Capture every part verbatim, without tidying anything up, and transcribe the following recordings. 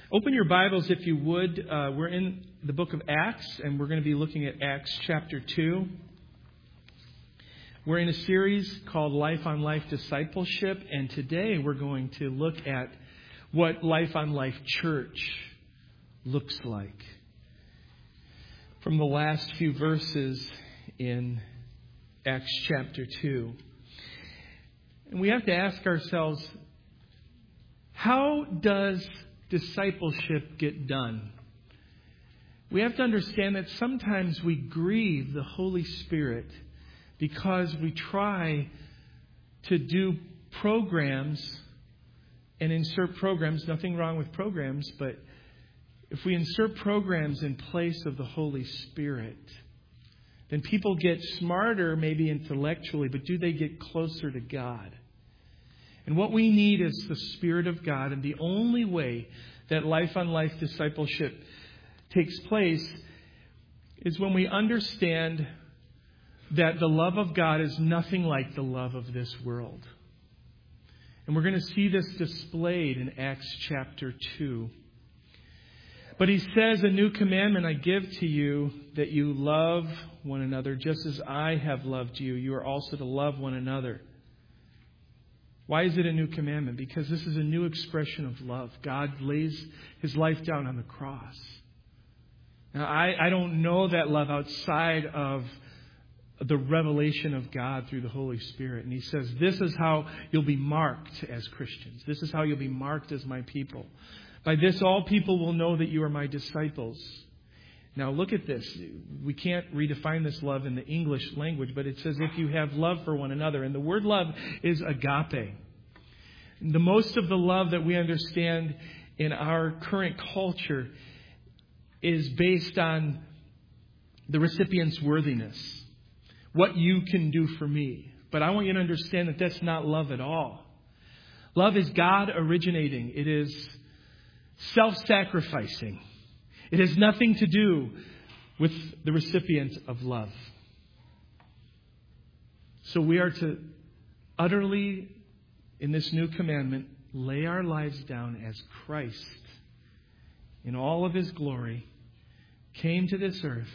Open your Bibles if you would. Uh, we're in the book of Acts, and we're going to be looking at Acts chapter two. We're in a series called Life on Life Discipleship, and today we're going to look at what Life on Life Church looks like. From the last few verses in Acts chapter two. And we have to ask ourselves, how does discipleship get done? We have to understand that sometimes we grieve the Holy Spirit because we try to do programs and insert programs. Nothing wrong with programs, but if we insert programs in place of the Holy Spirit, then people get smarter, maybe intellectually, but do they get closer to God? And what we need is the Spirit of God. And the only way that life on life discipleship takes place is when we understand that the love of God is nothing like the love of this world. And we're going to see this displayed in Acts chapter two. But he says, "A new commandment I give to you, that you love one another, just as I have loved you. You are also to love one another." Why is it a new commandment? Because this is a new expression of love. God lays His life down on the cross. Now, I, I don't know that love outside of the revelation of God through the Holy Spirit. And He says, this is how you'll be marked as Christians. This is how you'll be marked as my people. By this, all people will know that you are my disciples. Now, look at this. We can't redefine this love in the English language, but it says if you have love for one another. And the word love is agape. The most of the love that we understand in our current culture is based on the recipient's worthiness. What you can do for me. But I want you to understand that that's not love at all. Love is God originating. It is self-sacrificing. It has nothing to do with the recipient of love. So we are to utterly, in this new commandment, lay our lives down as Christ, in all of His glory, came to this earth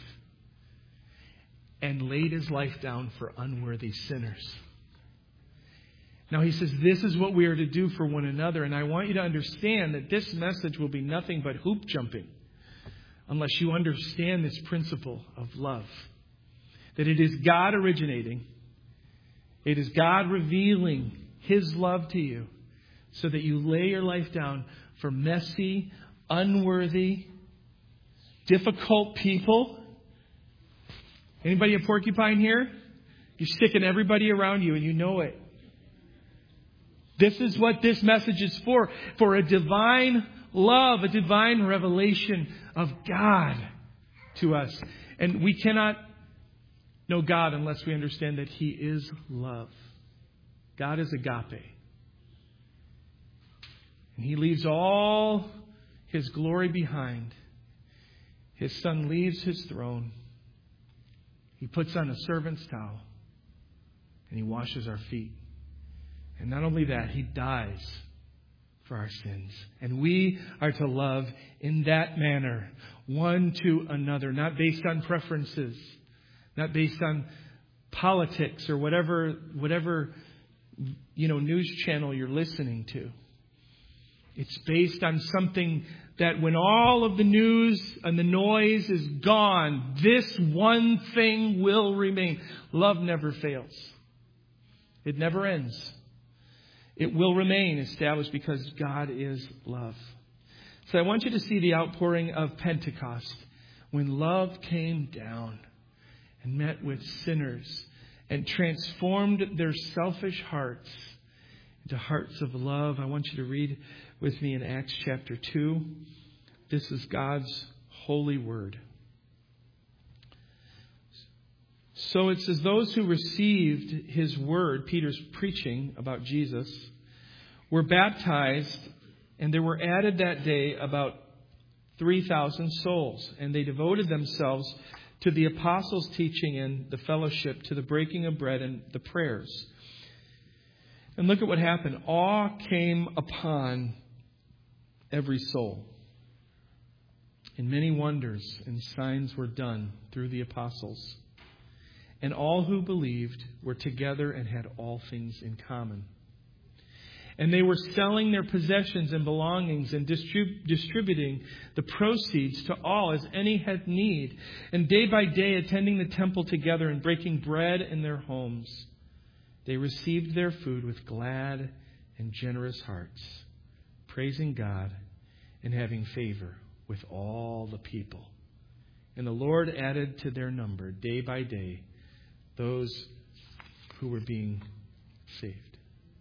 and laid His life down for unworthy sinners. Now He says this is what we are to do for one another. And I want you to understand that this message will be nothing but hoop jumping unless you understand this principle of love. That it is God originating. It is God revealing His love to you so that you lay your life down for messy, unworthy, difficult people. Anybody a porcupine here? You're sticking everybody around you and you know it. This is what this message is for. For a divine love, a divine revelation of God to us. And we cannot know God unless we understand that He is love. God is agape. And He leaves all His glory behind. His Son leaves His throne. He puts on a servant's towel. And He washes our feet. And not only that, He dies for our sins. And we are to love in that manner, one to another, not based on preferences, not based on politics or whatever, whatever, you know, news channel you're listening to. It's based on something that when all of the news and the noise is gone, this one thing will remain. Love never fails. It never ends. It will remain established because God is love. So I want you to see the outpouring of Pentecost when love came down and met with sinners and transformed their selfish hearts into hearts of love. I want you to read with me in Acts chapter two. This is God's holy word. So it says, those who received His word, Peter's preaching about Jesus, were baptized, and there were added that day about three thousand souls. And they devoted themselves to the apostles' teaching and the fellowship, to the breaking of bread and the prayers. And look at what happened. Awe came upon every soul. And many wonders and signs were done through the apostles. And all who believed were together and had all things in common. And they were selling their possessions and belongings and distrib- distributing the proceeds to all as any had need. And day by day attending the temple together and breaking bread in their homes. They received their food with glad and generous hearts, praising God and having favor with all the people. And the Lord added to their number day by day those who were being saved.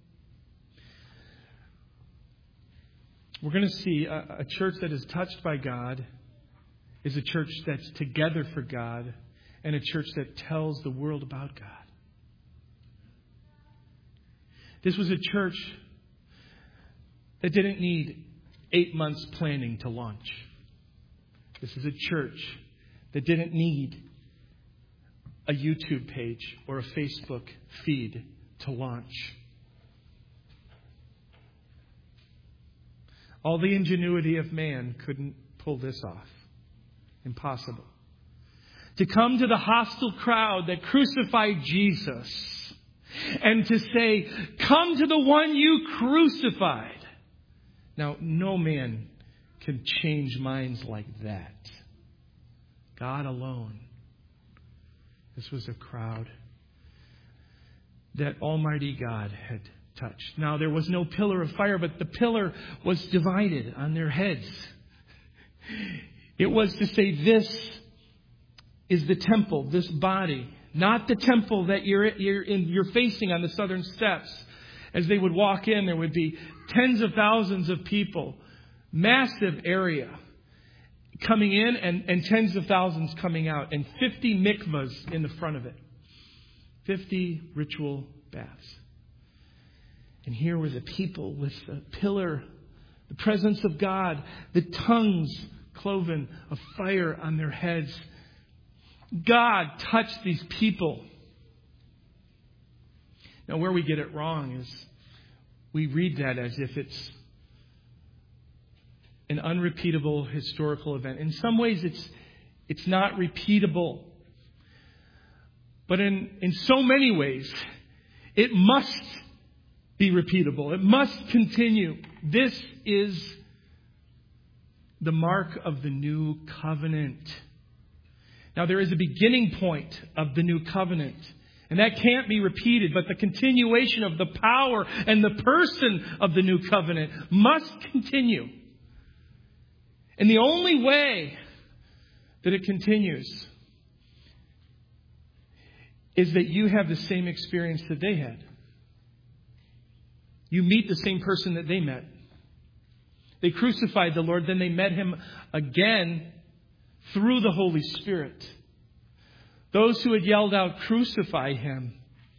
We're going to see a, a church that is touched by God is a church that's together for God and a church that tells the world about God. This was a church that didn't need eight months planning to launch. This is a church that didn't need a YouTube page or a Facebook feed to launch. All the ingenuity of man couldn't pull this off. Impossible. To come to the hostile crowd that crucified Jesus and to say, come to the one you crucified. Now, no man can change minds like that. God alone. This was a crowd that Almighty God had touched. Now, there was no pillar of fire, but the pillar was divided on their heads. It was to say, this is the temple, this body, not the temple that you're, you're, in, you're facing on the southern steps. As they would walk in, there would be tens of thousands of people, massive area coming in and, and tens of thousands coming out, and fifty mikvahs in the front of it. fifty ritual baths. And here were the people with the pillar, the presence of God, the tongues cloven of fire on their heads. God touched these people. Now, where we get it wrong is we read that as if it's an unrepeatable historical event. In some ways, it's it's not repeatable. But in, in so many ways, it must be repeatable. It must continue. This is the mark of the new covenant. Now, there is a beginning point of the new covenant. And that can't be repeated, but the continuation of the power and the person of the new covenant must continue. And the only way that it continues is that you have the same experience that they had. You meet the same person that they met. They crucified the Lord, then they met Him again through the Holy Spirit. Those who had yelled out, "Crucify Him,"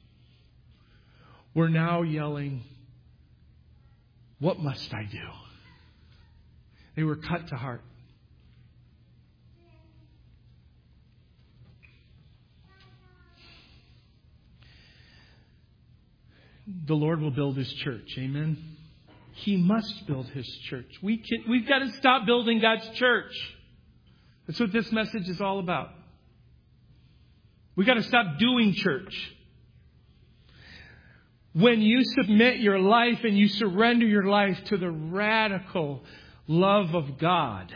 were now yelling, "What must I do?" They were cut to heart. The Lord will build His church. Amen. He must build His church. We can, we've got to stop building God's church. That's what this message is all about. We've got to stop doing church. When you submit your life and you surrender your life to the radical love of God,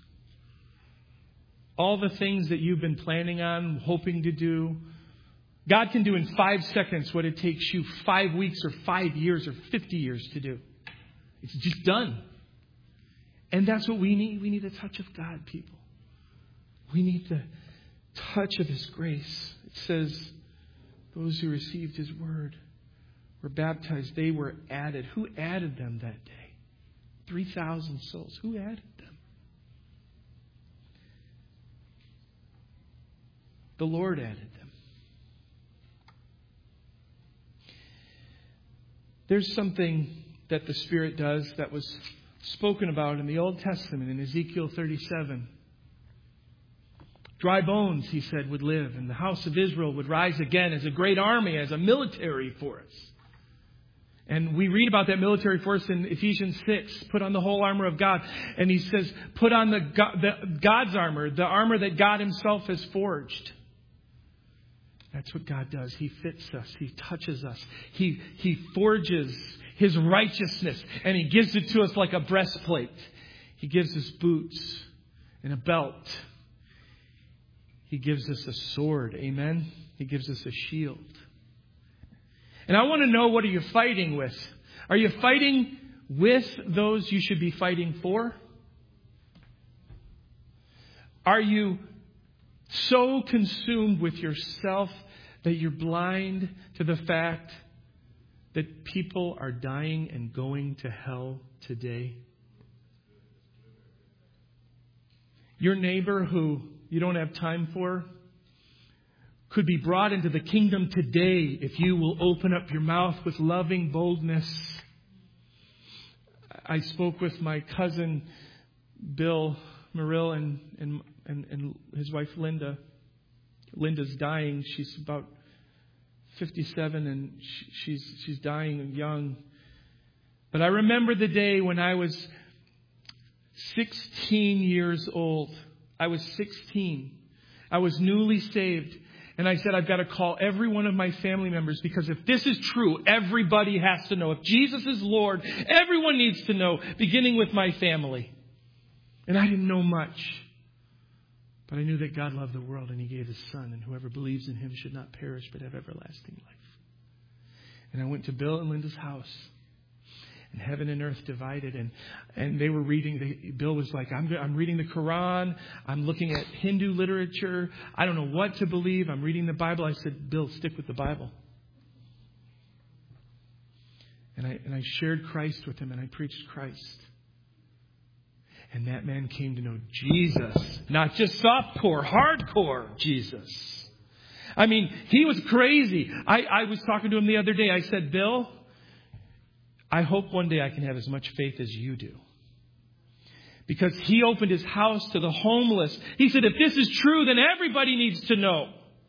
all the things that you've been planning on, hoping to do, God can do in five seconds what it takes you five weeks or five years or fifty years to do. It's just done. And that's what we need. We need a touch of God, people. We need the touch of His grace. It says, those who received His word were baptized. They were added. Who added them that day? three thousand souls. Who added them? The Lord added them. There's something that the Spirit does that was spoken about in the Old Testament in Ezekiel thirty-seven. Dry bones, He said, would live, and the house of Israel would rise again as a great army, as a military force. And we read about that military force in Ephesians six. Put on the whole armor of God. And he says, put on the, God, the God's armor, the armor that God himself has forged. That's what God does. He fits us. He touches us. He, he forges his righteousness. And he gives it to us like a breastplate. He gives us boots and a belt. He gives us a sword. Amen. He gives us a shield. And I want to know, what are you fighting with? Are you fighting with those you should be fighting for? Are you so consumed with yourself that you're blind to the fact that people are dying and going to hell today? Your neighbor who you don't have time for could be brought into the kingdom today if you will open up your mouth with loving boldness. I spoke with my cousin Bill Murill and, and, and, and his wife Linda. Linda's dying. She's about fifty-seven and she's, she's dying young. But I remember the day when I was sixteen years old. I was sixteen. I was newly saved. And I said, I've got to call every one of my family members, because if this is true, everybody has to know. If Jesus is Lord, everyone needs to know, beginning with my family. And I didn't know much. But I knew that God loved the world and he gave his Son, and whoever believes in him should not perish but have everlasting life. And I went to Bill and Linda's house. And heaven and earth divided, and, and they were reading. They, Bill was like, I'm, I'm reading the Quran. I'm looking at Hindu literature. I don't know what to believe. I'm reading the Bible. I said, Bill, stick with the Bible. And I, and I shared Christ with him, and I preached Christ. And that man came to know Jesus. Not just softcore, hardcore Jesus. I mean, he was crazy. I, I was talking to him the other day. I said, Bill, I hope one day I can have as much faith as you do. Because he opened his house to the homeless. He said, if this is true, then everybody needs to know.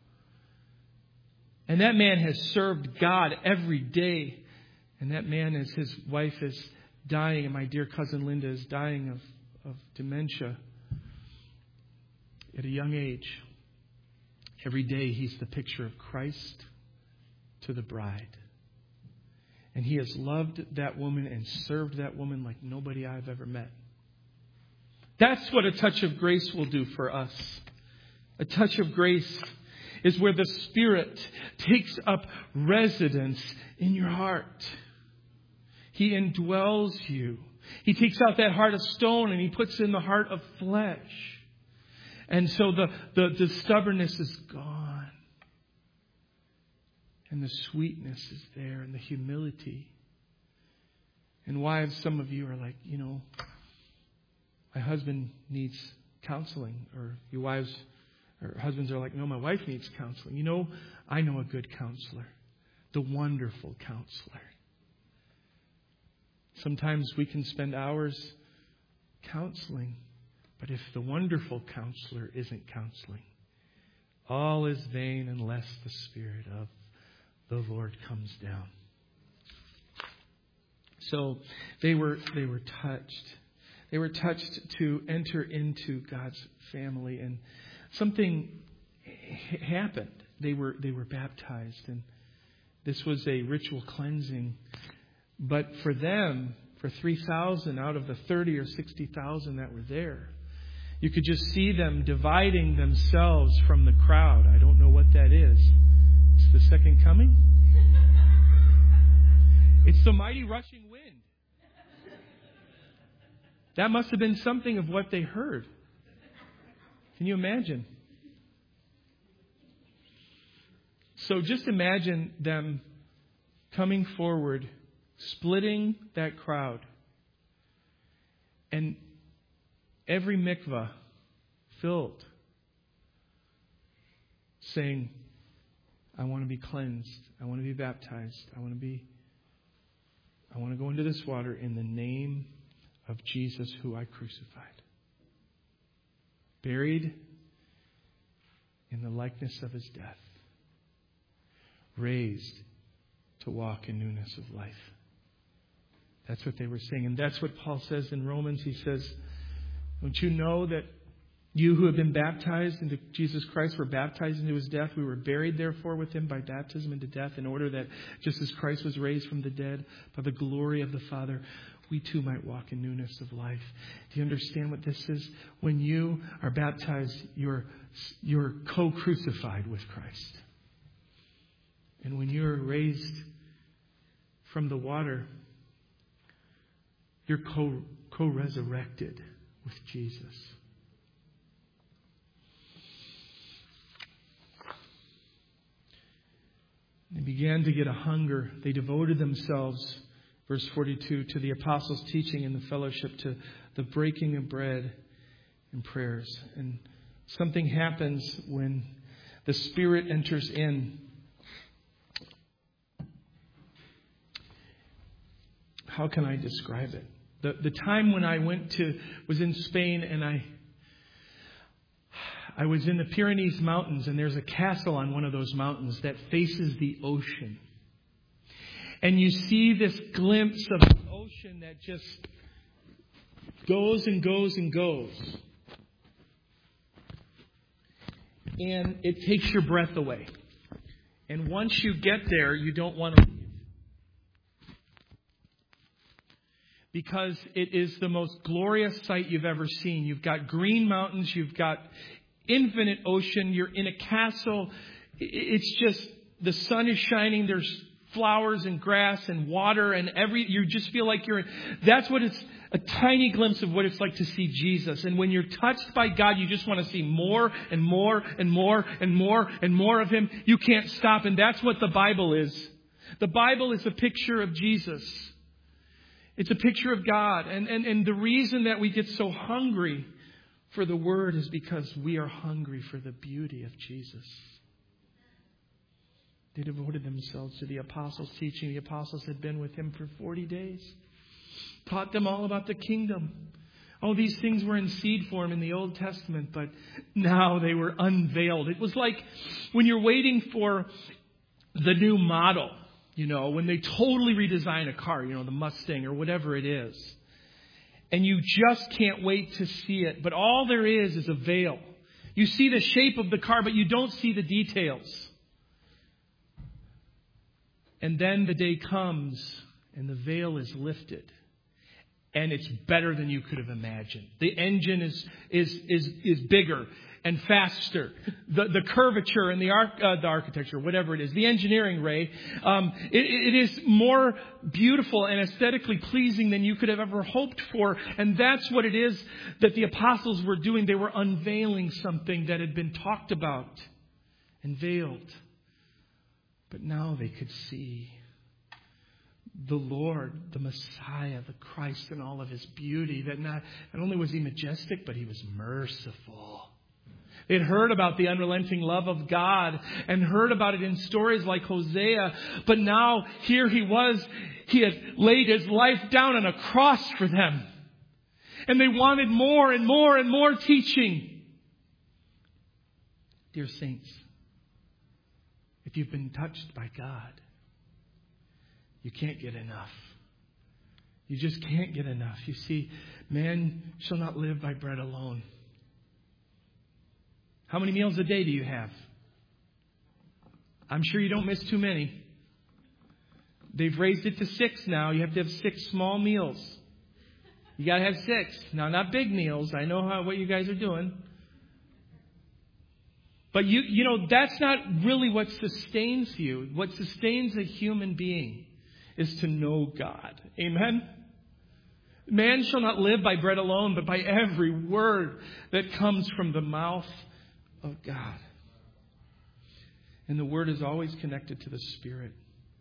And that man has served God every day. And that man, as his wife is dying, and my dear cousin Linda is dying of, of dementia at a young age. Every day he's the picture of Christ to the bride. And he has loved that woman and served that woman like nobody I've ever met. That's what a touch of grace will do for us. A touch of grace is where the Spirit takes up residence in your heart. He indwells you. He takes out that heart of stone and he puts in the heart of flesh. And so the, the, the stubbornness is gone. And the sweetness is there, and the humility. And wives, some of you are like, you know, my husband needs counseling. Or your wives or husbands are like, no, my wife needs counseling. You know, I know a good counselor. The wonderful counselor. Sometimes we can spend hours counseling. But if the wonderful counselor isn't counseling, all is vain unless the Spirit of the Lord comes down. So they were they were touched. They were touched to enter into God's family, and something h- happened. They were they were baptized, and this was a ritual cleansing. But for them, for three thousand out of the thirty or sixty thousand that were there, you could just see them dividing themselves from the crowd. I don't know what that is. It's the second coming? It's the mighty rushing wind. That must have been something of what they heard. Can you imagine? So just imagine them coming forward, splitting that crowd. And every mikvah filled, saying, I want to be cleansed. I want to be baptized. I want to be, I want to go into this water in the name of Jesus who I crucified. Buried in the likeness of his death. Raised to walk in newness of life. That's what they were saying. And that's what Paul says in Romans. He says, don't you know that you who have been baptized into Jesus Christ were baptized into his death? We were buried, therefore, with him by baptism into death, in order that just as Christ was raised from the dead by the glory of the Father, we too might walk in newness of life. Do you understand what this is? When you are baptized, you're, you're co-crucified with Christ. And when you're raised from the water, you're co, co-resurrected with Jesus. They began to get a hunger. They devoted themselves, verse forty-two, to the apostles' teaching and the fellowship, to the breaking of bread and prayers. And something happens when the Spirit enters in. How can I describe it? The the time when I went to, was in Spain, and I I was in the Pyrenees Mountains, and there's a castle on one of those mountains that faces the ocean. And you see this glimpse of the ocean that just goes and goes and goes. And it takes your breath away. And once you get there, you don't want to leave. Because it is the most glorious sight you've ever seen. You've got green mountains, you've got infinite ocean, you're in a castle. It's just, the sun is shining, there's flowers and grass and water and every, you just feel like you're in, that's what it's, a tiny glimpse of what it's like to see Jesus. And when you're touched by God, you just want to see more and more and more and more and more of him. You can't stop. And that's what the Bible is. The Bible is a picture of Jesus. It's a picture of God. And, and, and the reason that we get so hungry for the Word is because we are hungry for the beauty of Jesus. They devoted themselves to the apostles' teaching. The apostles had been with him for forty days. Taught them all about the kingdom. Oh, these things were in seed form in the Old Testament, but now they were unveiled. It was like when you're waiting for the new model, you know, when they totally redesign a car, you know, the Mustang or whatever it is. And you just can't wait to see it. But all there is is a veil. You see the shape of the car, but you don't see the details. And then the day comes and the veil is lifted. And it's better than you could have imagined. The engine is is is is bigger and faster. The the curvature and the arch, uh, the architecture, whatever it is, the engineering, Ray, um, it, it is more beautiful and aesthetically pleasing than you could have ever hoped for. And that's what it is that the apostles were doing. They were unveiling something that had been talked about and veiled. But now they could see the Lord, the Messiah, the Christ in all of his beauty. That not, not only was he majestic, but he was merciful. They'd heard about the unrelenting love of God and heard about it in stories like Hosea. But now here he was. He had laid his life down on a cross for them. And they wanted more and more and more teaching. Dear saints, if you've been touched by God, you can't get enough. You just can't get enough. You see, man shall not live by bread alone. How many meals a day do you have? I'm sure you don't miss too many. They've raised it to six now. You have to have six small meals. You got to have six. Now, not big meals. I know how what you guys are doing. But you, you know, that's not really what sustains you. What sustains a human being is to know God. Amen? Man shall not live by bread alone, but by every word that comes from the mouth of God. And the word is always connected to the Spirit.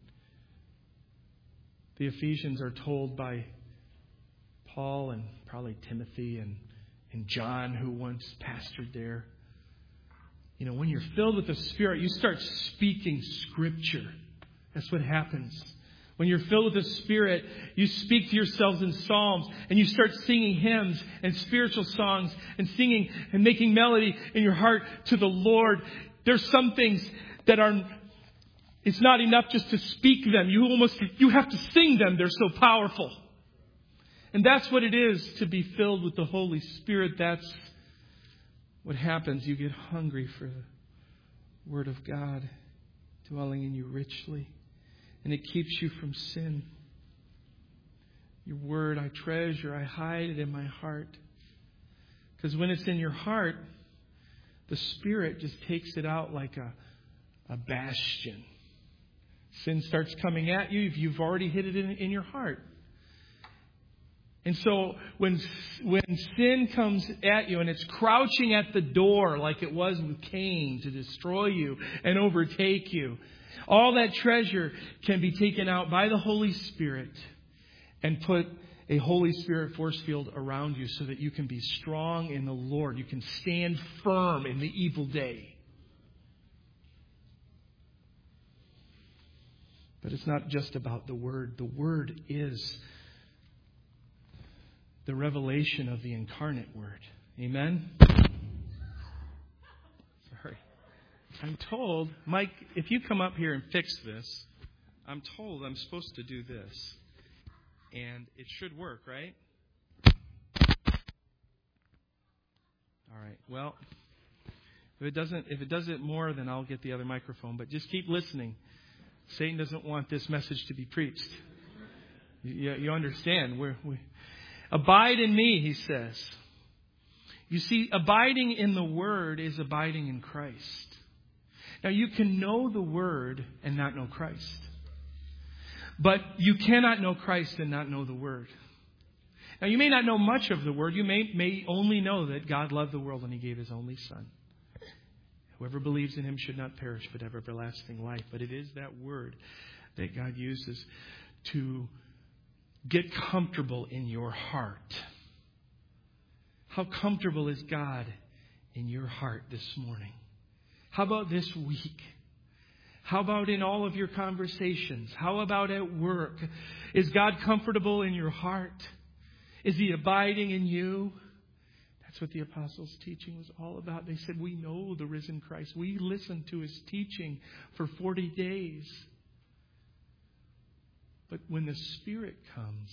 The Ephesians are told by Paul and probably Timothy and, and John, who once pastored there. You know, when you're filled with the Spirit, you start speaking Scripture. That's what happens. When you're filled with the Spirit, you speak to yourselves in psalms and you start singing hymns and spiritual songs and singing and making melody in your heart to the Lord. There's some things that are, it's not enough just to speak them. You almost, you have to sing them. They're so powerful. And that's what it is to be filled with the Holy Spirit. That's what happens. You get hungry for the Word of God dwelling in you richly. And it keeps you from sin. Your Word I treasure, I hide it in my heart. Because when it's in your heart, the Spirit just takes it out like a, a bastion. Sin starts coming at you if you've already hid it in, in your heart. And so when when sin comes at you and it's crouching at the door like it was with Cain to destroy you and overtake you, all that treasure can be taken out by the Holy Spirit and put a Holy Spirit force field around you so that you can be strong in the Lord. You can stand firm in the evil day. But it's not just about the Word. The Word is the revelation of the incarnate Word. Amen? Sorry. I'm told, Mike, if you come up here and fix this, I'm told I'm supposed to do this. And it should work, right? All right. Well, if it doesn't, if it does it more, then I'll get the other microphone. But just keep listening. Satan doesn't want this message to be preached. You, you understand? We're, we abide in me, he says. You see, abiding in the Word is abiding in Christ. Now, you can know the Word and not know Christ. But you cannot know Christ and not know the Word. Now, you may not know much of the Word. You may, may only know that God loved the world and He gave His only Son. Whoever believes in Him should not perish but have everlasting life. But it is that Word that God uses to get comfortable in your heart. How comfortable is God in your heart this morning? How about this week? How about in all of your conversations? How about at work? Is God comfortable in your heart? Is He abiding in you? That's what the apostles' teaching was all about. They said, we know the risen Christ. We listened to His teaching for forty days. But when the Spirit comes,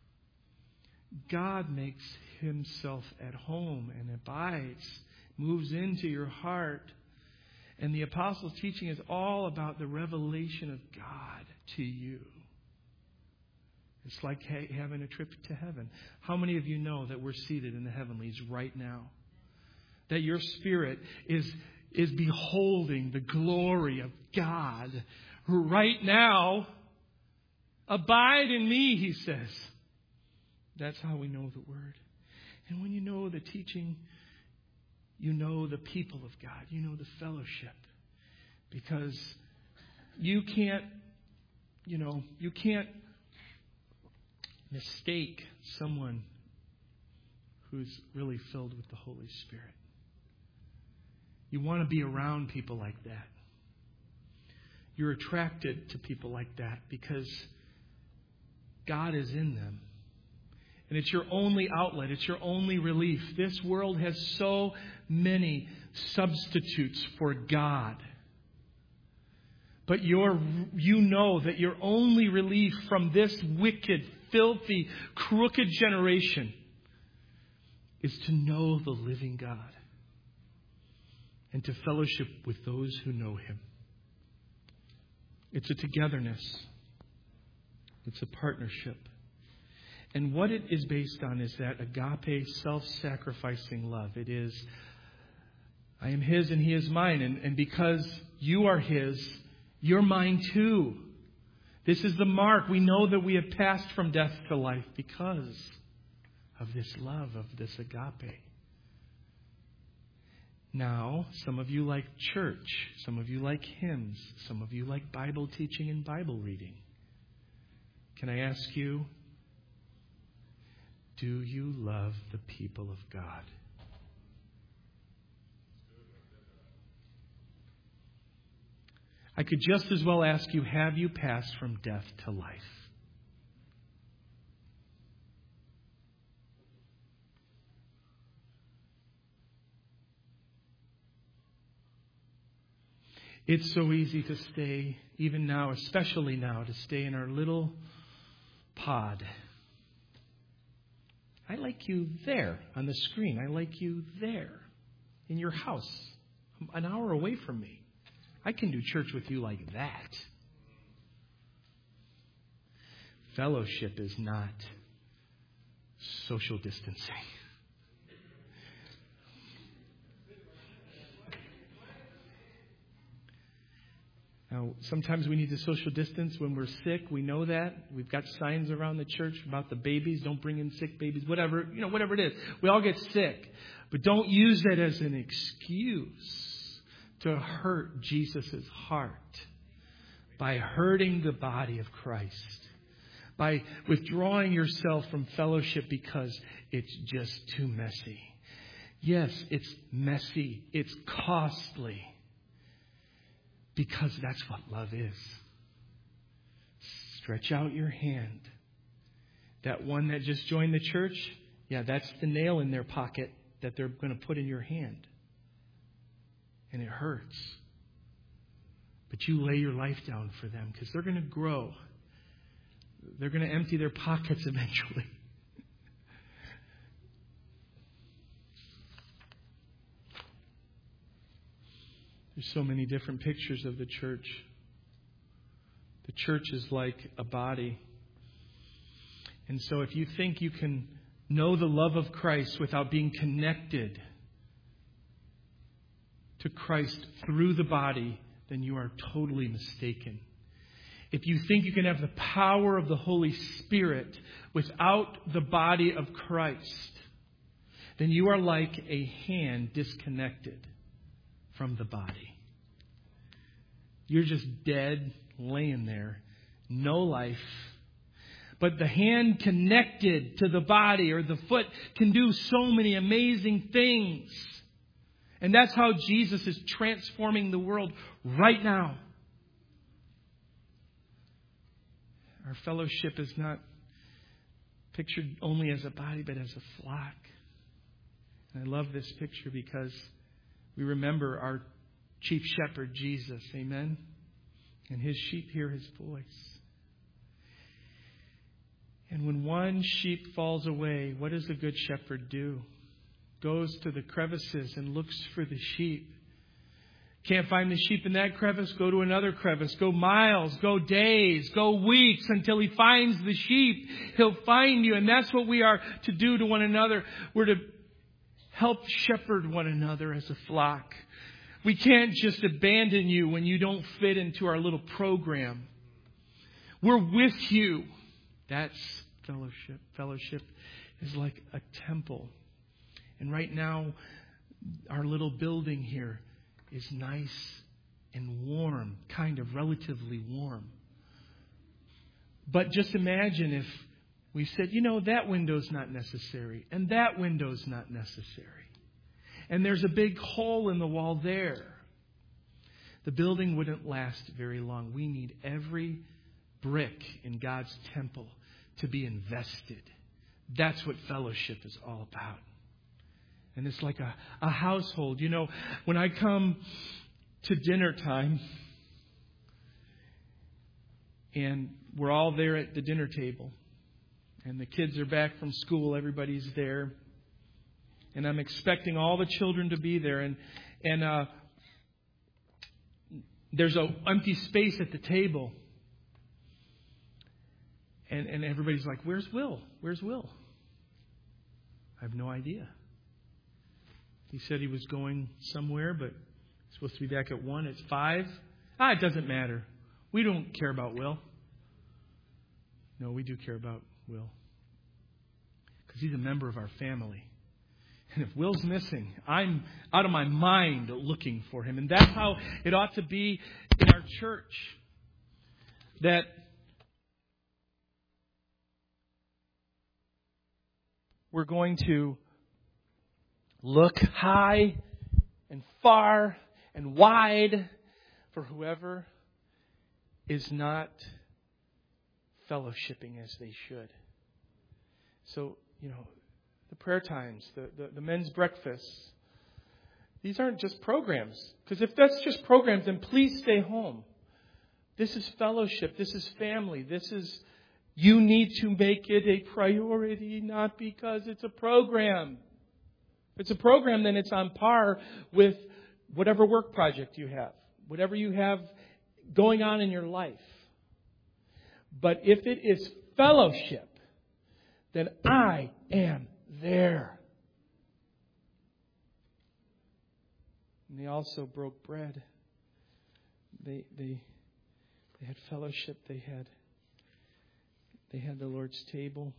God makes Himself at home and abides, moves into your heart. And the apostles' teaching is all about the revelation of God to you. It's like having a trip to heaven. How many of you know that we're seated in the heavenlies right now? That your spirit is, is beholding the glory of God right now. Abide in me, he says. That's how we know the Word. And when you know the teaching, you know the people of God. You know the fellowship. Because you can't, you know, you can't mistake someone who's really filled with the Holy Spirit. You want to be around people like that. You're attracted to people like that because God is in them. And it's your only outlet. It's your only relief. This world has so many substitutes for God. But your, you know that your only relief from this wicked, filthy, crooked generation is to know the living God and to fellowship with those who know Him. It's a togetherness. It's a partnership. And what it is based on is that agape, self-sacrificing love. It is, I am His and He is mine. And, and because you are His, you're mine too. This is the mark. We know that we have passed from death to life because of this love, of this agape. Now, some of you like church. Some of you like hymns. Some of you like Bible teaching and Bible reading. Can I ask you, do you love the people of God? I could just as well ask you, have you passed from death to life? It's so easy to stay, even now, especially now, to stay in our little pod. I like you there on the screen. I like you there in your house, an hour away from me. I can do church with you like that. Fellowship is not social distancing. Now, sometimes we need to social distance when we're sick. We know that. We've got signs around the church about the babies. Don't bring in sick babies. Whatever, you know, whatever it is. We all get sick. But don't use that as an excuse to hurt Jesus' heart by hurting the body of Christ, by withdrawing yourself from fellowship because it's just too messy. Yes, it's messy. It's costly. Because that's what love is. Stretch out your hand. That one that just joined the church, yeah, that's the nail in their pocket that they're going to put in your hand. And it hurts. But you lay your life down for them because they're going to grow. They're going to empty their pockets eventually. There's so many different pictures of the church. The church is like a body. And so if you think you can know the love of Christ without being connected to Christ through the body, then you are totally mistaken. If you think you can have the power of the Holy Spirit without the body of Christ, then you are like a hand disconnected from the body. You're just dead, laying there, no life. But the hand connected to the body or the foot can do so many amazing things. And that's how Jesus is transforming the world right now. Our fellowship is not pictured only as a body, but as a flock. And I love this picture because we remember our chief shepherd, Jesus. Amen? And his sheep hear his voice. And when one sheep falls away, what does the good shepherd do? Goes to the crevices and looks for the sheep. Can't find the sheep in that crevice? Go to another crevice. Go miles, go days, go weeks until he finds the sheep. He'll find you. And that's what we are to do to one another. We're to help shepherd one another as a flock. We can't just abandon you when you don't fit into our little program. We're with you. That's fellowship. Fellowship is like a temple. And right now, our little building here is nice and warm, kind of relatively warm. But just imagine if we said, you know, that window's not necessary, and that window's not necessary. And there's a big hole in the wall there. The building wouldn't last very long. We need every brick in God's temple to be invested. That's what fellowship is all about. And it's like a, a household. You know, when I come to dinner time and we're all there at the dinner table and the kids are back from school, everybody's there. And I'm expecting all the children to be there. And and uh, there's an empty space at the table. And, and everybody's like, where's Will? Where's Will? I have no idea. He said he was going somewhere, but he's supposed to be back at one. It's five. Ah, it doesn't matter. We don't care about Will. No, we do care about Will. Because he's a member of our family. And if Will's missing, I'm out of my mind looking for him. And that's how it ought to be in our church. That we're going to look high and far and wide for whoever is not fellowshipping as they should. So, you know, the prayer times, the, the, the men's breakfasts, these aren't just programs. Because if that's just programs, then please stay home. This is fellowship. This is family. This is You need to make it a priority, not because it's a program. If it's a program, then it's on par with whatever work project you have, whatever you have going on in your life. But if it is fellowship, then I am there. And they also broke bread. They they they had fellowship. They had they had the Lord's table.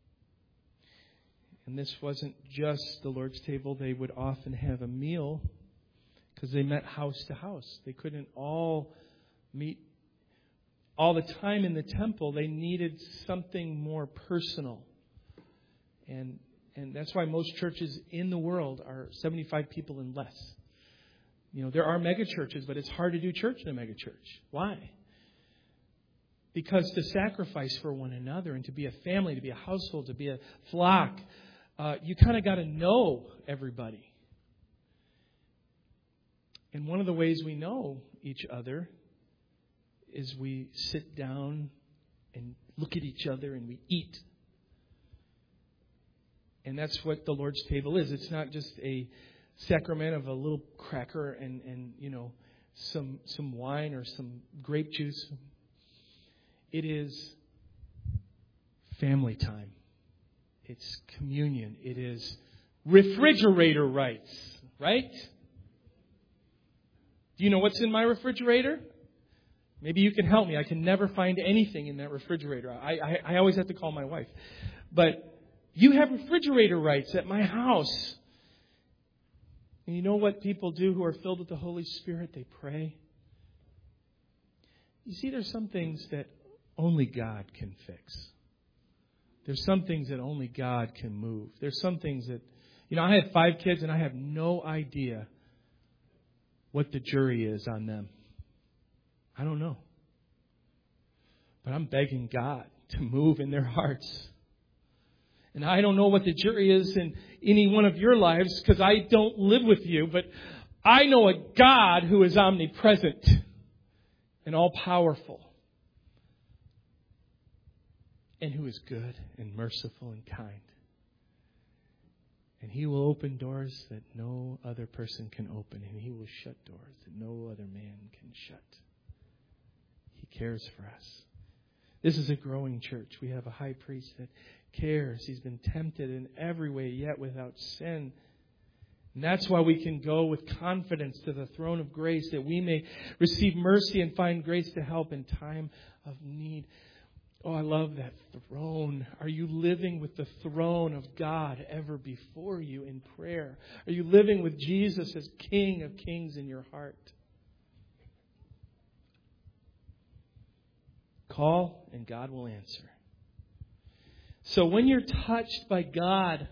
And this wasn't just the Lord's table. They would often have a meal because they met house to house. They couldn't all meet all the time in the temple. They needed something more personal. And and that's why most churches in the world are seventy-five people and less. You know, there are mega churches, but it's hard to do church in a mega church. Why? Because to sacrifice for one another and to be a family, to be a household, to be a flock, uh, you kind of got to know everybody. And one of the ways we know each other is we sit down and look at each other and we eat. And that's what the Lord's table is. It's not just a sacrament of a little cracker and, and you know, some some wine or some grape juice. It is family time. It's communion. It is refrigerator rights, right? Do you know what's in my refrigerator? Maybe you can help me. I can never find anything in that refrigerator. I, I, I always have to call my wife. But you have refrigerator rights at my house. And you know what people do who are filled with the Holy Spirit? They pray. You see, there's some things that only God can fix. There's some things that only God can move. There's some things that, you know, I have five kids and I have no idea what the jury is on them. I don't know. But I'm begging God to move in their hearts. And I don't know what the jury is in any one of your lives because I don't live with you. But I know a God who is omnipresent and all-powerful. And who is good and merciful and kind. And He will open doors that no other person can open. And He will shut doors that no other man can shut. He cares for us. This is a growing church. We have a high priest that cares. He's been tempted in every way, yet without sin. And that's why we can go with confidence to the throne of grace, that we may receive mercy and find grace to help in time of need. Oh, I love that throne. Are you living with the throne of God ever before you in prayer? Are you living with Jesus as King of Kings in your heart? Call and God will answer. So when you're touched by God,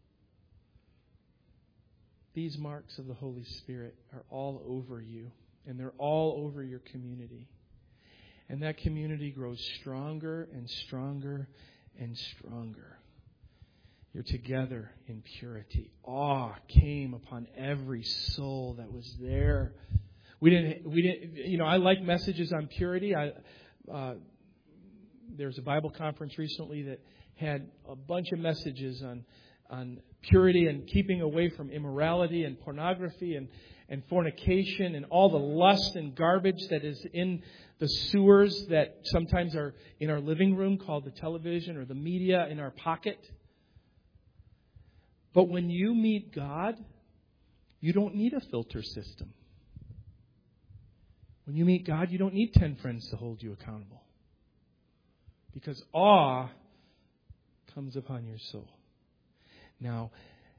these marks of the Holy Spirit are all over you. And they're all over your community. And that community grows stronger and stronger and stronger. You're together in purity. Awe came upon every soul that was there. We didn't, we didn't, you know, I like messages on purity. I, uh, there was a Bible conference recently that had a bunch of messages on, on purity and keeping away from immorality and pornography and, and fornication and all the lust and garbage that is in the sewers that sometimes are in our living room, called the television, or the media in our pocket. But when you meet God, you don't need a filter system. When you meet God, you don't need ten friends to hold you accountable. Because awe comes upon your soul. Now,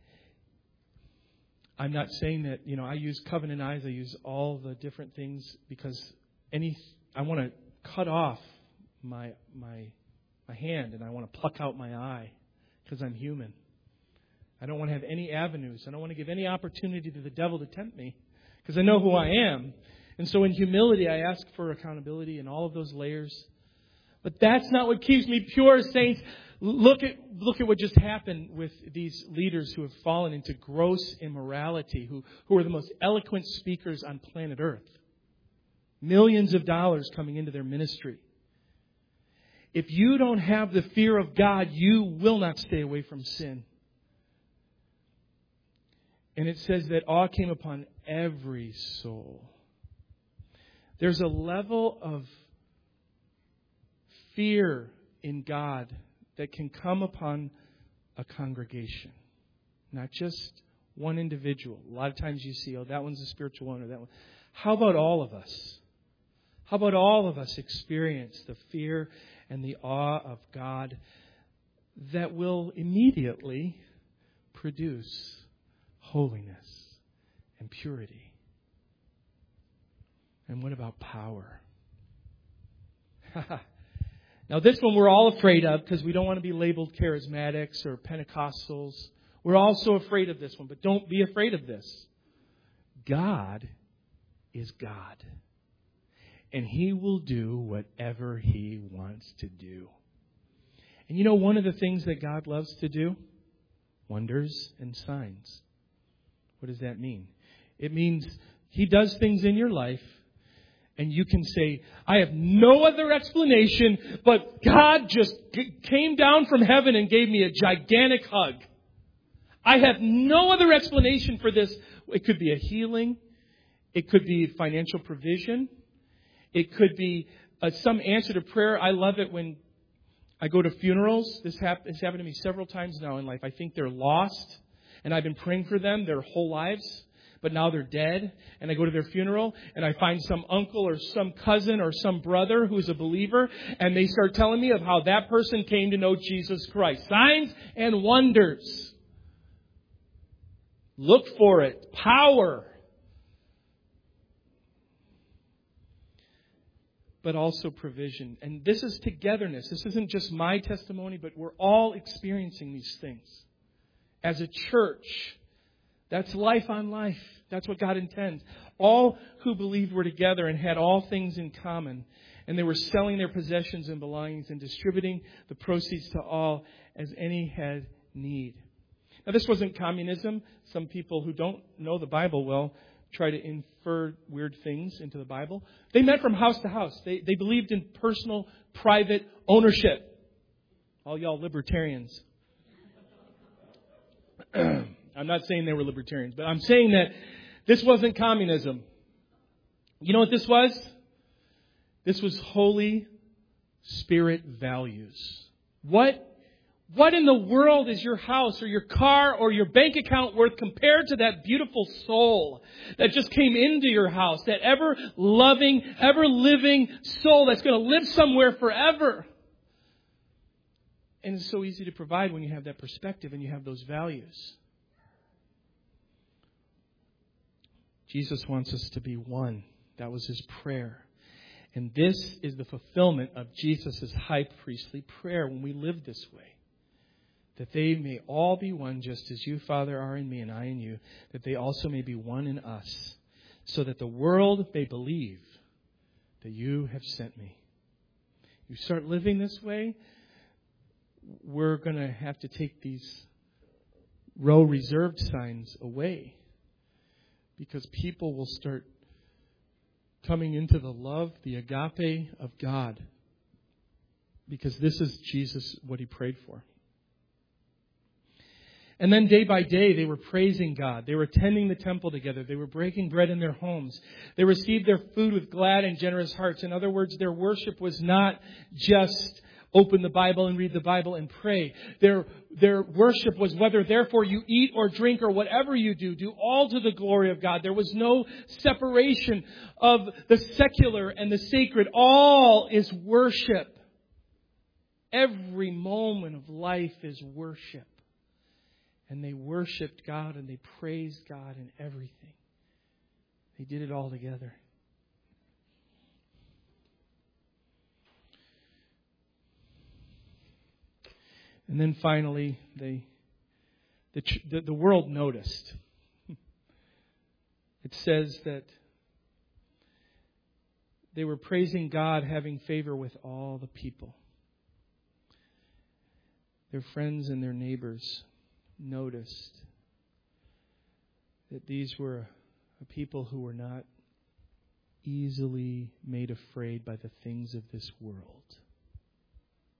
I'm not saying that, you know, I use covenant eyes. I use all the different things because any I want to cut off my my my hand and I want to pluck out my eye because I'm human. I don't want to have any avenues. I don't want to give any opportunity to the devil to tempt me because I know who I am. And so in humility, I ask for accountability in all of those layers. But that's not what keeps me pure, saints. Look at look at what just happened with these leaders who have fallen into gross immorality, who, who are the most eloquent speakers on planet Earth. Millions of dollars coming into their ministry. If you don't have the fear of God, you will not stay away from sin. And it says that awe came upon every soul. There's a level of fear in God that can come upon a congregation. Not just one individual. A lot of times you see, oh, that one's a spiritual one or that one. How about all of us? How about all of us experience the fear and the awe of God that will immediately produce holiness and purity? And what about power? Now this one we're all afraid of because we don't want to be labeled charismatics or Pentecostals. We're all so afraid of this one, but don't be afraid of this. God is God. And He will do whatever He wants to do. And you know one of the things that God loves to do? Wonders and signs. What does that mean? It means He does things in your life and you can say, I have no other explanation, but God just came down from heaven and gave me a gigantic hug. I have no other explanation for this. It could be a healing. It could be financial provision. It could be uh, some answer to prayer. I love it when I go to funerals. This hap- has happened to me several times now in life. I think they're lost, and I've been praying for them their whole lives, but now they're dead. And I go to their funeral, and I find some uncle or some cousin or some brother who's a believer, and they start telling me of how that person came to know Jesus Christ. Signs and wonders. Look for it. Power. But also provision. And this is togetherness. This isn't just my testimony, but we're all experiencing these things. As a church, that's life on life. That's what God intends. All who believed were together and had all things in common. And they were selling their possessions and belongings and distributing the proceeds to all as any had need. Now, this wasn't communism. Some people who don't know the Bible well try to infer weird things into the Bible. They met from house to house. They, they believed in personal, private ownership. All y'all libertarians. I'm not saying they were libertarians, but I'm saying that this wasn't communism. You know what this was? This was Holy Spirit values. What What in the world is your house or your car or your bank account worth compared to that beautiful soul that just came into your house? That ever-loving, ever-living soul that's going to live somewhere forever. And it's so easy to provide when you have that perspective and you have those values. Jesus wants us to be one. That was His prayer. And this is the fulfillment of Jesus' high priestly prayer when we live this way. That they may all be one, just as you, Father, are in me and I in you, that they also may be one in us, so that the world may believe that you have sent me. You start living this way, we're going to have to take these row reserved signs away, because people will start coming into the love, the agape of God, because this is Jesus, what He prayed for. And then day by day, they were praising God. They were attending the temple together. They were breaking bread in their homes. They received their food with glad and generous hearts. In other words, their worship was not just open the Bible and read the Bible and pray. Their, their worship was whether therefore you eat or drink or whatever you do, do all to the glory of God. There was no separation of the secular and the sacred. All is worship. Every moment of life is worship. And they worshiped God and they praised God in everything. They did it all together. And then finally, they, the, the, the world noticed. It says that they were praising God, having favor with all the people. Their friends and their neighbors noticed that these were a people who were not easily made afraid by the things of this world.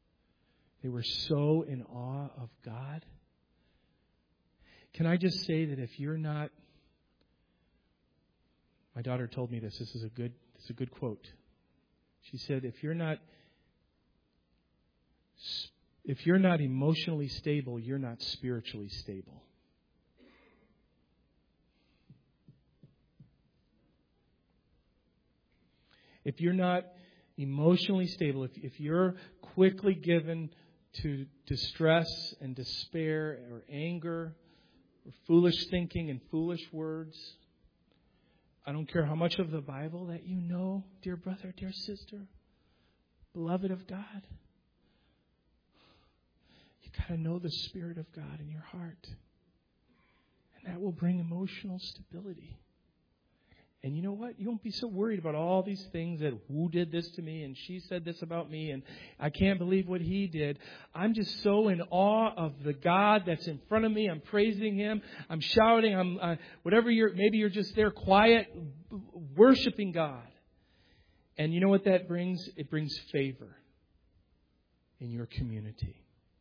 They were so in awe of God. Can I just say that if you're not, my daughter told me this, this is a good, this is a good quote. She said, if you're not, if you're not emotionally stable, you're not spiritually stable. If you're not emotionally stable, if, if you're quickly given to distress and despair or anger or foolish thinking and foolish words, I don't care how much of the Bible that you know, dear brother, dear sister, beloved of God, you got to know the Spirit of God in your heart. And that will bring emotional stability. And you know what? You won't be so worried about all these things that who did this to me and she said this about me and I can't believe what he did. I'm just so in awe of the God that's in front of me. I'm praising Him. I'm shouting. I'm uh, whatever you're. Maybe you're just there, quiet, worshiping God. And you know what that brings? It brings favor in your community.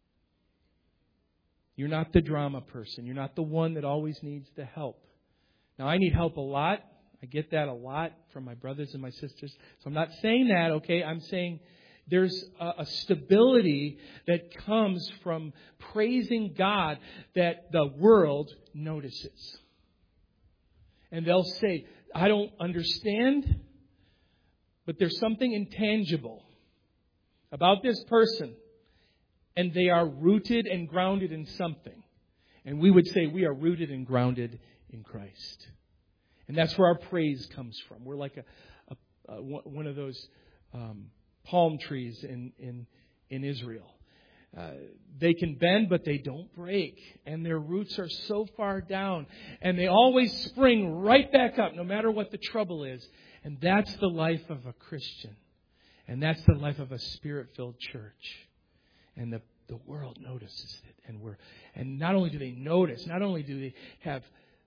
You're not the drama person. You're not the one that always needs the help. Now, I need help a lot. I get that a lot from my brothers and my sisters. So I'm not saying that, okay? I'm saying there's a, a stability that comes from praising God that the world notices. And they'll say, I don't understand, but there's something intangible about this person. And they are rooted and grounded in something. And we would say we are rooted and grounded in Christ. And that's where our praise comes from. We're like a, a, a one of those um, palm trees in in, in Israel. Uh, they can bend, but they don't break. And their roots are so far down. And they always spring right back up, no matter what the trouble is. And that's the life of a Christian. And that's the life of a Spirit-filled church. And the, the world notices it. And we're and not only do they notice, not only do they have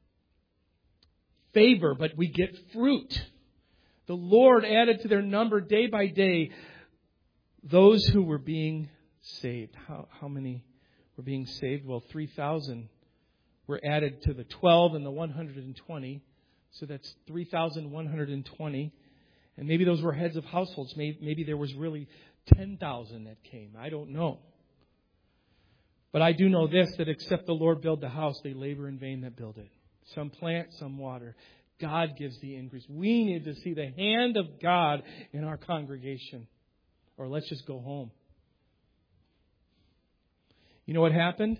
favor, but we get fruit. The Lord added to their number day by day those who were being saved. How, how many were being saved? Well, three thousand were added to the twelve and the one hundred twenty. So that's three thousand one hundred twenty. And maybe those were heads of households. Maybe, maybe there was really ten thousand that came. I don't know. But I do know this, that except the Lord build the house, they labor in vain that build it. Some plant, some water. God gives the increase. We need to see the hand of God in our congregation. Or let's just go home. You know what happened?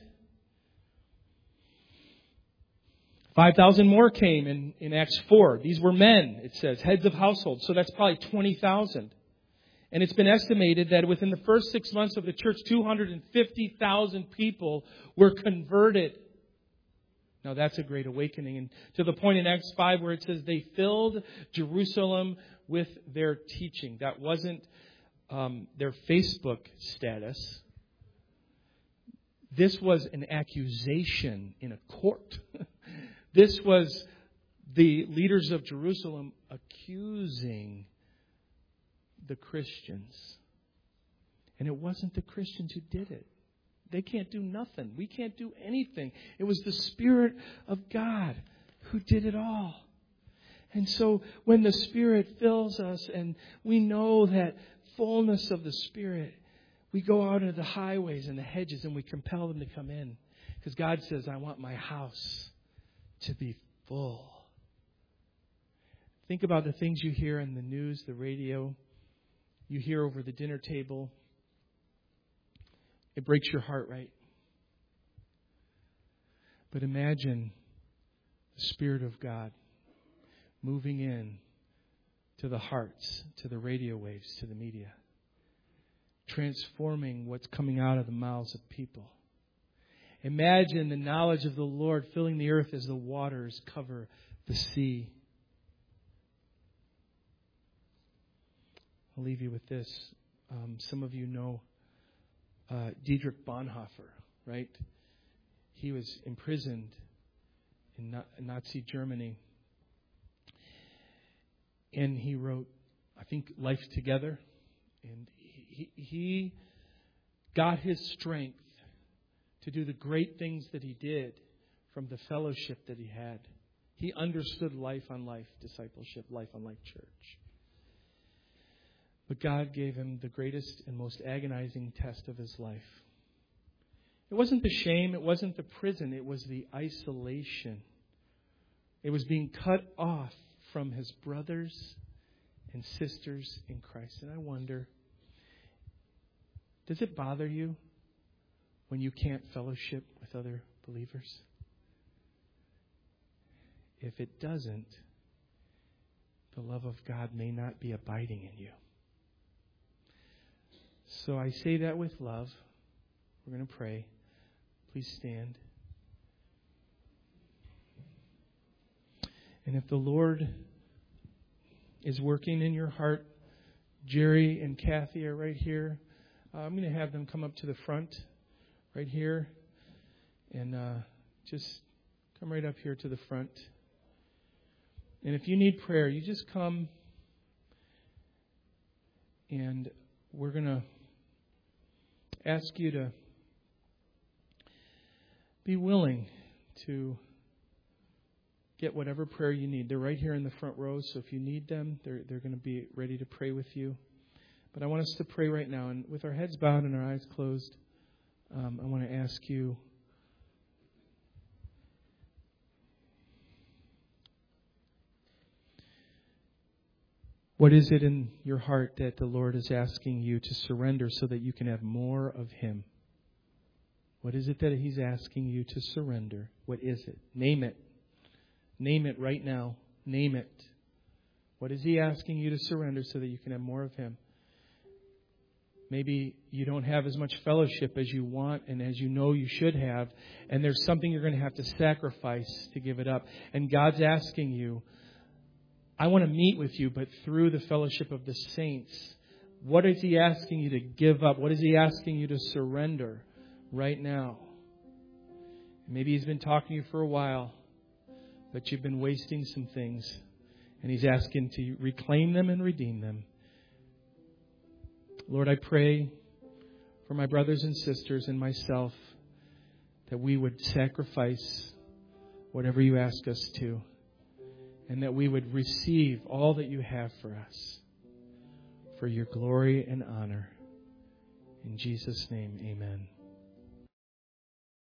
five thousand more came in, in Acts four. These were men, it says, heads of households. So that's probably twenty thousand. And it's been estimated that within the first six months of the church, two hundred fifty thousand people were converted. Now that's a great awakening. And to the point in Acts five where it says they filled Jerusalem with their teaching. That wasn't um, their Facebook status. This was an accusation in a court. This was the leaders of Jerusalem accusing the Christians. And it wasn't the Christians who did it. They can't do nothing. We can't do anything. It was the Spirit of God who did it all. And so when the Spirit fills us and we know that fullness of the Spirit, we go out into the highways and the hedges and we compel them to come in. Because God says, I want my house to be full. Think about the things you hear in the news, the radio, you hear over the dinner table. It breaks your heart, right? But imagine the Spirit of God moving in to the hearts, to the radio waves, to the media, transforming what's coming out of the mouths of people. Imagine the knowledge of the Lord filling the earth as the waters cover the sea. I'll leave you with this. Um, some of you know uh, Dietrich Bonhoeffer, right? He was imprisoned in Na- Nazi Germany. And he wrote, I think, Life Together. And he, he got his strength to do the great things that he did from the fellowship that he had. He understood life on life discipleship, life on life church. But God gave him the greatest and most agonizing test of his life. It wasn't the shame, it wasn't the prison, it was the isolation. It was being cut off from his brothers and sisters in Christ. And I wonder, does it bother you when you can't fellowship with other believers? If it doesn't, the love of God may not be abiding in you. So I say that with love. We're going to pray. Please stand. And if the Lord is working in your heart, Jerry and Kathy are right here. Uh, I'm going to have them come up to the front right here. And uh, just come right up here to the front. And if you need prayer, you just come. And we're going to ask you to be willing to get whatever prayer you need. They're right here in the front row, so if you need them, they're they're going to be ready to pray with you. But I want us to pray right now, and with our heads bowed and our eyes closed, um, I want to ask you, what is it in your heart that the Lord is asking you to surrender so that you can have more of Him? What is it that He's asking you to surrender? What is it? Name it. Name it right now. Name it. What is He asking you to surrender so that you can have more of Him? Maybe you don't have as much fellowship as you want and as you know you should have, and there's something you're going to have to sacrifice to give it up. And God's asking you, I want to meet with you, but through the fellowship of the saints. What is He asking you to give up? What is He asking you to surrender right now? Maybe He's been talking to you for a while, but you've been wasting some things. And He's asking to reclaim them and redeem them. Lord, I pray for my brothers and sisters and myself that we would sacrifice whatever you ask us to. And that we would receive all that you have for us. For your glory and honor. In Jesus' name, amen.